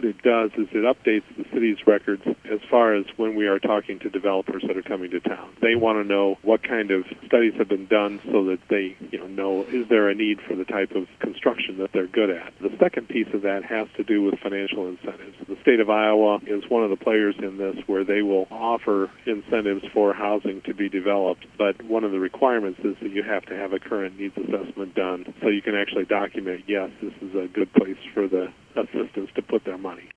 what it does is it updates the city's records as far as when we are talking to developers that are coming to town. They want to know what kind of studies have been done so that they know is there a need for the type of construction that they're good at. The second piece of that has to do with financial incentives. The state of Iowa is one of the players in this where they will offer incentives for housing to be developed, but one of the requirements is that you have to have a current needs assessment done so you can actually document, yes, this is a good place for the assistance to put their money.